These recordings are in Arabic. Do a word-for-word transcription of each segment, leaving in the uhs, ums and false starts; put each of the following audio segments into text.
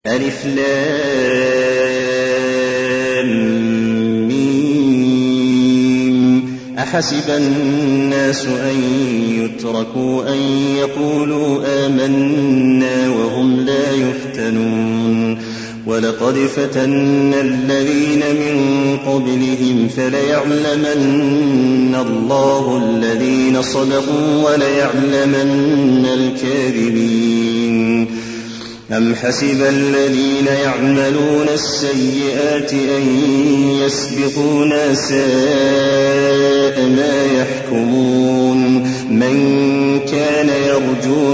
ألف لام ميم أحسب الناس أن يتركوا أن يقولوا آمنا وهم لا يفتنون ولقد فتنا الذين من قبلهم فليعلمن الله الذين صدقوا وليعلمن الكاذبين أم حسب الذين يعملون السيئات أن يسبقونا ساء ما يحكمون من كان يرجو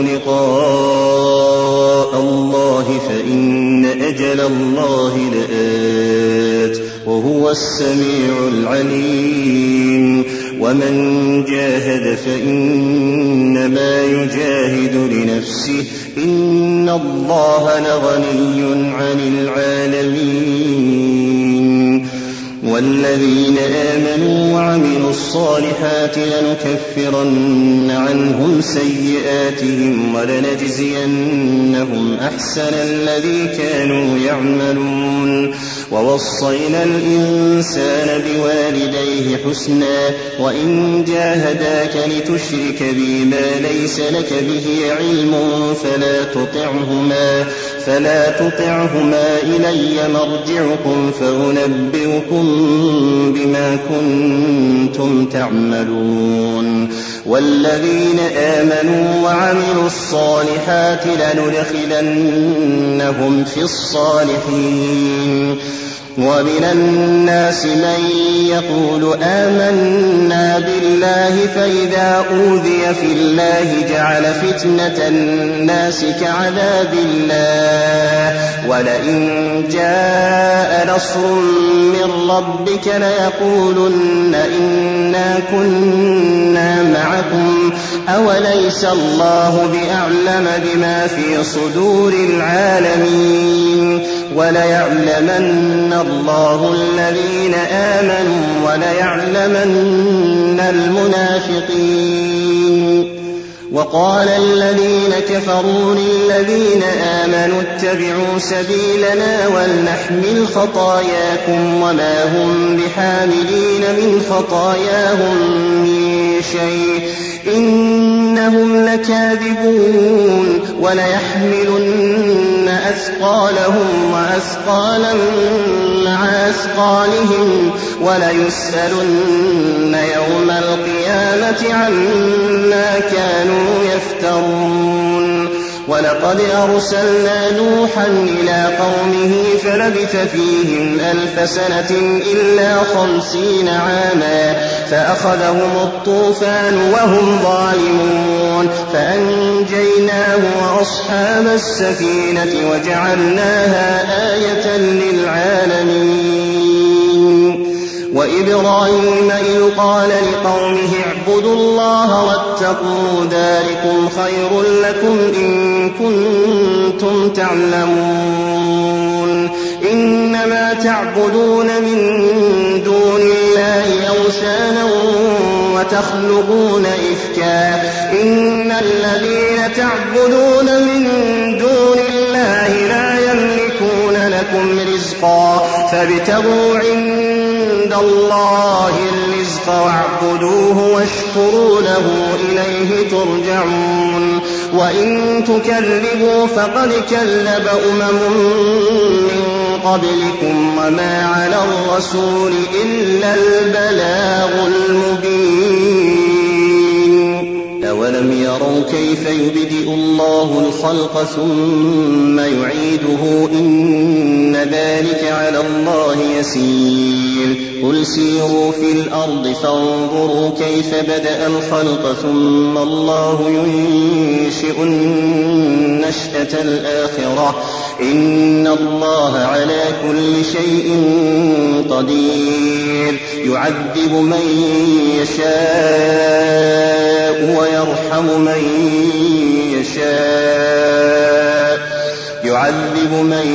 لقاء الله فإن أجل الله لآت وهو السميع العليم ومن جاهد فإنما يجاهد لنفسه إن الله لغني عن العالمين والذين آمنوا وعملوا الصالحات لنكفرن عنهم سيئاتهم ولنجزينهم أحسن الذي كانوا يعملون ووصينا الإنسان بوالديه حسنا وإن جاهداك لتشرك بي ما ليس لك به علم فلا تطعهما فلا تطعهما إلي مرجعكم فأنبئكم بما كنتم تعملون والذين آمنوا وعملوا الصالحات لندخلنهم في الصالحين ومن الناس من يقول آمنا بالله فإذا أوذي في الله جعل فتنة الناس كعذاب الله ولئن جاء نصر من ربك ليقولن إنا كنا معكم أوليس الله بأعلم بما في صدور العالمين وليعلمن الله الذين آمنوا وليعلمن المنافقين وقال الذين كفروا للذين آمنوا اتبعوا سبيلنا ولنحمل خطاياكم وما هم بحاملين من خطاياهم من شيء إنهم لكاذبون وليحملن أثقالهم وأثقالا مع أثقالهم وليسألن يوم القيامة عما كانوا يفترون ولقد أرسلنا نوحا إلى قومه فلبث فيهم ألف سنة إلا خمسين عاما فأخذهم الطوفان وهم ظالمون فأنجيناه وأصحاب السفينة وجعلناها آية للعالمين وإبراهيم إذ قال لقومه اعبدوا الله واتقوا ذلكم خير لكم إن كنتم تعلمون إنما تعبدون من دون الله أوثانا وتخلقون إفكا إن الذين تعبدون من دون الله لا يملكون لكم رزقا فابتغوا عند الله الرزق واعبدوه واشكروا له إليه ترجعون وإن تكذبوا فقد كذب أمم من قبلكم وما على الرسول إلا البلاغ المبين أولم يروا كيف يبدئ الله الخلق ثم يعيده إن ذلك على الله يسير قل سيروا في الأرض فانظروا كيف بدأ الخلق ثم الله ينشئ النشأة الآخرة إن الله على كل شيء قدير يعذب من يشاء ويرحم من يشاء يعذب من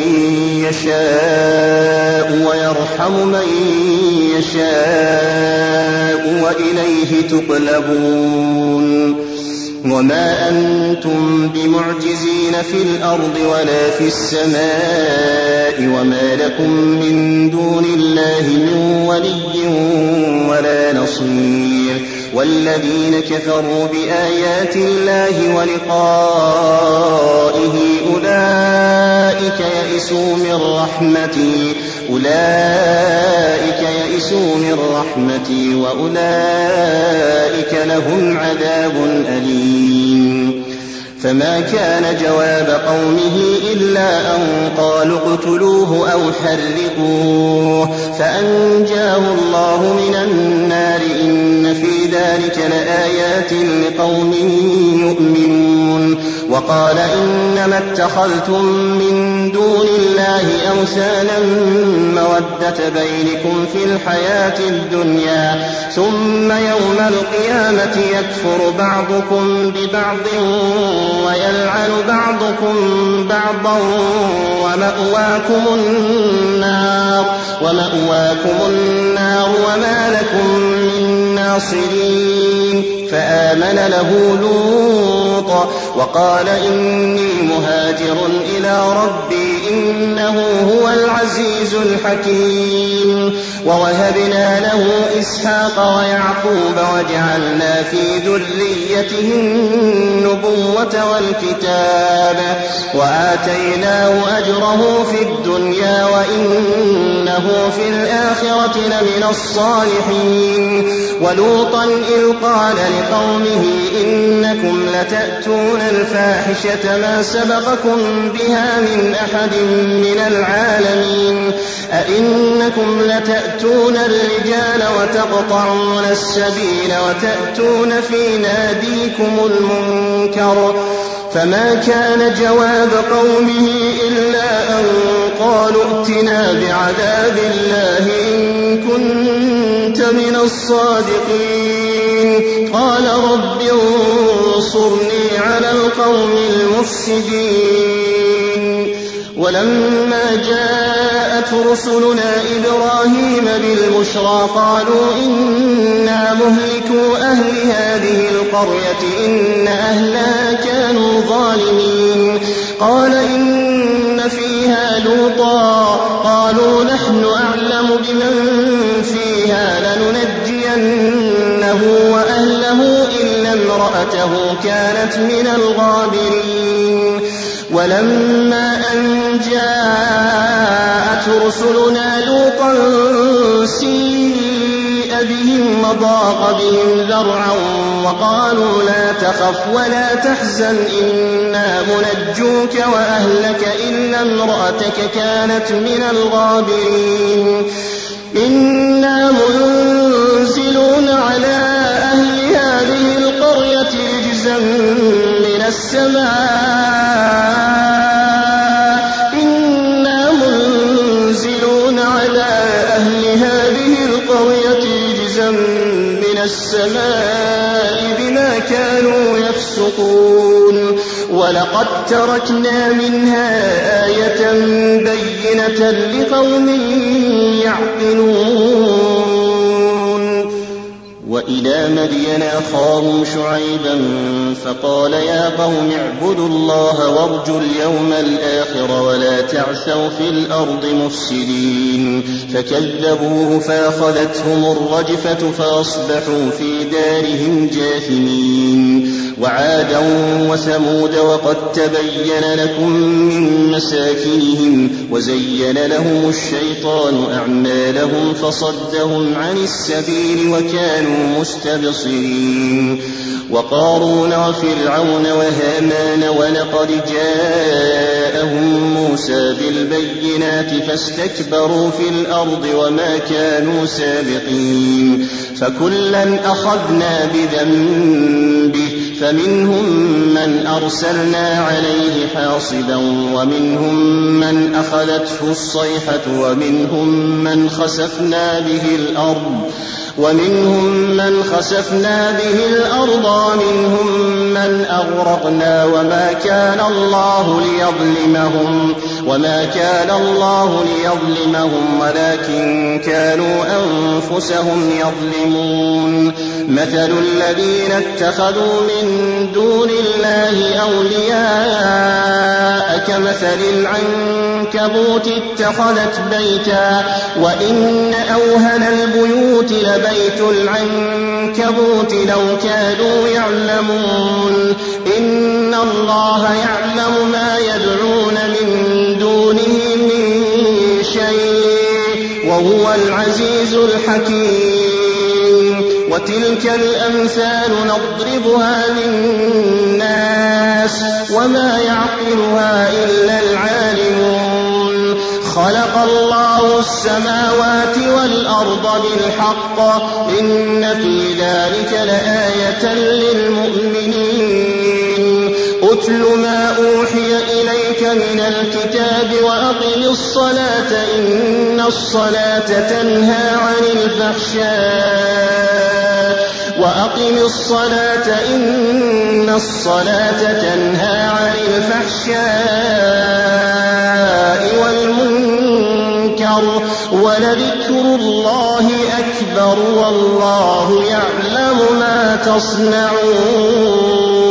يشاء ويرحم من يشاء وإليه تقلبون وما أنتم بمعجزين في الأرض ولا في السماء وما لكم من دون الله من ولي ولا نصير والذين كفروا بآيات الله ولقائه أولئك يئسوا من رحمتي أولئك يئسوا من رحمتي وأولئك لهم عذاب أليم. فما كان جواب قومه إلا أن قالوا اقتلوه أو حرقوه فأنجاه الله من النار إن في ذلك لآيات لقوم يؤمنون. وقال إنما اتخذتم من دون الله أوثانا مودة بينكم في الحياة الدنيا ثم يوم القيامة يكفر بعضكم ببعض ويلعن بعضكم بعضا ومأواكم النار ومأواكم النار وما لكم من ناصرين. فآمن له لوط وقال إني مهاجر إلى ربي إنه هو العزيز الحكيم. ووهبنا له إسحاق ويعقوب وجعلنا في ذريته النبوة والكتاب وآتيناه أجره في الدنيا وإنه في الآخرة لمن الصالحين. ولوطا إذ قال لقومه إنكم لتأتون الفاحشة ما سبقكم بها من أحد من العالمين أئنكم لتأتون الرجال وتقطعون السبيل وتأتون في ناديكم المنكر. فما كان جواب قومه إلا أن قالوا ائتنا بعذاب الله إن كنت من الصادقين. قال رب انصرني على القوم المفسدين. ولما جاءت رسلنا إبراهيم بالبشرى قالوا إنا مهلكو أهل هذه القرية إن أهلها كانوا ظالمين. قال إن فيها لوطا قالوا نحن أعلم بمن فيها لننجينه وأهله إلا امرأته كانت من الغابرين. ولما أن جاءت رسلنا لوطا سيء بهم وضاق بهم ذرعا وقالوا لا تخف ولا تحزن إنا منجوك وأهلك إلا امرأتك كانت من الغابرين. إنا منزلون على أهل هذه القرية رجزا من السماء إنا منزلون على أهل هذه القرية رجزا من السماء بما كانوا يفسقون. ولقد تركنا منها آية بينة لقوم يعقلون. وإلى مدين أخاهم شعيبا فقال يا قوم اعبدوا الله وارجوا اليوم الآخر ولا تعثوا في الأرض مفسدين. فكذبوه فأخذتهم الرجفة فأصبحوا في دارهم جاثمين. وعادا وثمود وقد تبين لكم من مساكنهم وزين لهم الشيطان أعمالهم فصدهم عن السبيل وكانوا مستبصرين. وقارون وفرعون وهامان ولقد جاءهم موسى بالبينات فاستكبروا في الأرض وما كانوا سابقين. فكلا أخذنا بذنبه فمنهم من أرسلنا عليه حاصبا ومنهم من أخذته الصيحة ومنهم من خسفنا به الأرض ومنهم من خسفنا به الأرض ومنهم من أغرقنا وما كان الله ليظلمهم وما كان الله ليظلمهم ولكن كانوا أنفسهم يظلمون مثل الذين اتخذوا من دون الله أولياء كمثل العنكبوت اتخذت بيتا وإن أوهن البيوت لبيت العنكبوت لو كانوا يعلمون إن الله يعلم ما يدعون من دونه من شيء وهو العزيز الحكيم وتلك الأمثال نضربها للناس وما يعقلها إلا العالمون خلق الله السماوات والأرض بالحق إن في ذلك لآية للمؤمنين أتل ما أوحي إليك من الكتاب وأقم الصلاة إن الصلاة تنهى عن الفحشاء وأقم الصلاة إن الصلاة تنهى عن الفحشاء والمنكر ولذكر الله أكبر والله يعلم ما تصنعون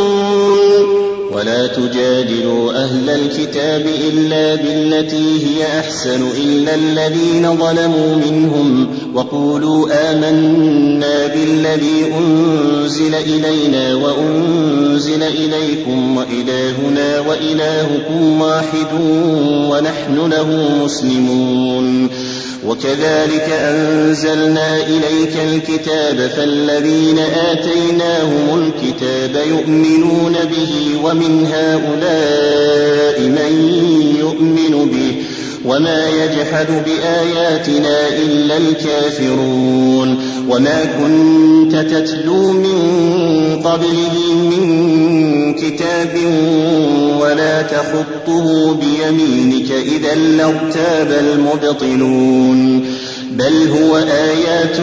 ولا تجادلوا أهل الكتاب إلا بالتي هي أحسن إلا الذين ظلموا منهم وقولوا آمنا بالذي أنزل إلينا وأنزل إليكم وإلهنا وإلهكم واحد ونحن له مسلمون وكذلك أنزلنا إليك الكتاب فالذين آتيناهم الكتاب يؤمنون به ومن هؤلاء من يؤمن به وما يجحد بآياتنا إلا الكافرون وما كنت تتلو من قبله من كتاب ولا تخطه بيمينك إذا لارتاب المبطلون بل هو آيات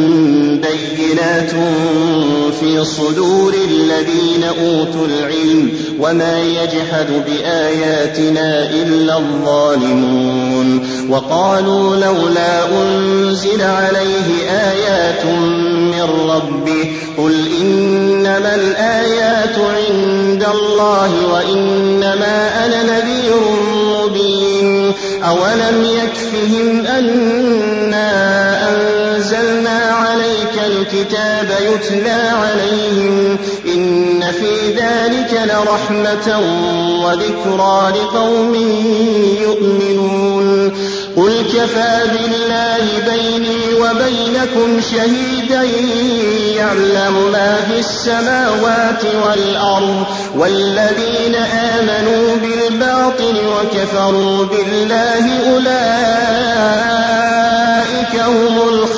بينات في صدور الذين أوتوا العلم وما يجحد بآياتنا إلا الظالمون وقالوا لولا أنزل عليه آيات من ربه قل إنما الآيات عند الله وإنما أنا نذير مبين أولم يكفهم أنا أنزلنا عليك الكتاب يتلى عليهم إن في ذلك لرحمة وذكرى لقوم يؤمنون قل كفى بالله بيني وبينكم شهيدا يعلم ما في السماوات والأرض والذين آمنوا بالباطل وكفروا بالله أولئك هم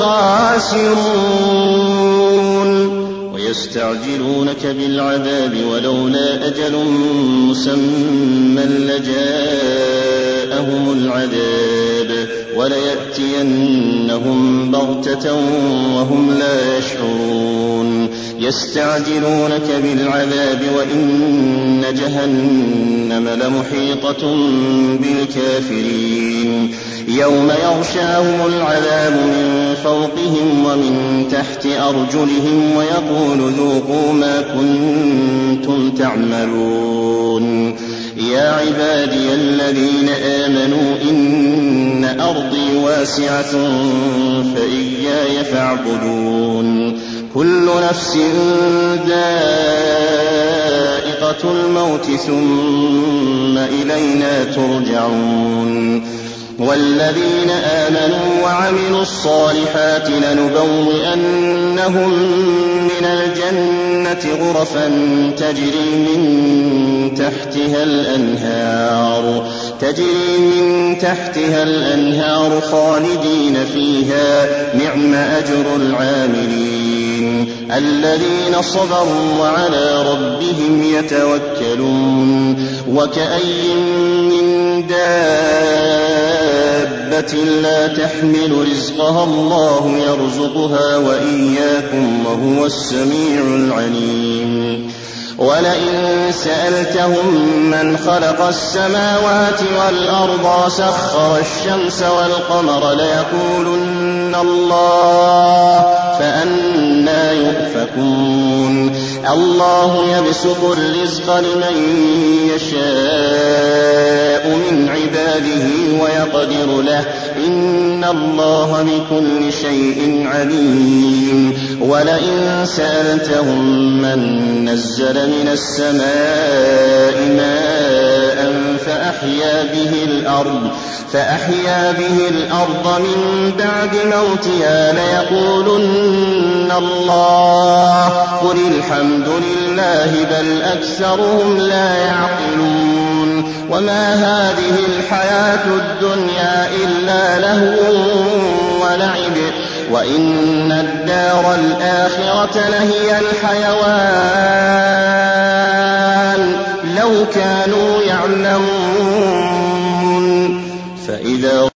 الخاسرون ويستعجلونك بالعذاب ولولا أجل مسمى لجاءهم العذاب وليأتينهم بغتة وهم لا يشعرون يستعجلونك بالعذاب وإن جهنم لمحيطة بالكافرين يوم يغشاهم العذاب من فوقهم ومن تحت أرجلهم ويقول ذوقوا ما كنتم تعملون يا عبادي الذين آمنوا إن أرضي واسعة فإياي فاعبدون كل نفس ذائقة الموت ثم إلينا ترجعون والذين آمنوا وعملوا الصالحات لنبوئنهم من الجنة غرفا تجري من تحتها الأنهار تجري من تحتها الأنهار خالدين فيها نعم أجر العاملين الذين صبروا وعلى ربهم يتوكلون وكأي من دابة لا تحمل رزقها الله يرزقها وإياكم وهو السميع العليم ولئن سألتهم من خلق السماوات والأرض سخر الشمس والقمر ليقولن الله فأنى يؤفكون الله يبسط الرزق لمن يشاء من عباده ويقدر له إن الله بكل شيء عليم ولئن سألتهم من نزل من السماء ماء فأحيا به الأرض فأحيا به الأرض من بعد موتها ليقولن الله قل الحمد لله بل أكثرهم لا يعقلون وما هذه الحياة الدنيا إلا لهو ولعب وإن الدار الآخرة لهي الحيوان لو كانوا يعلمون فإذا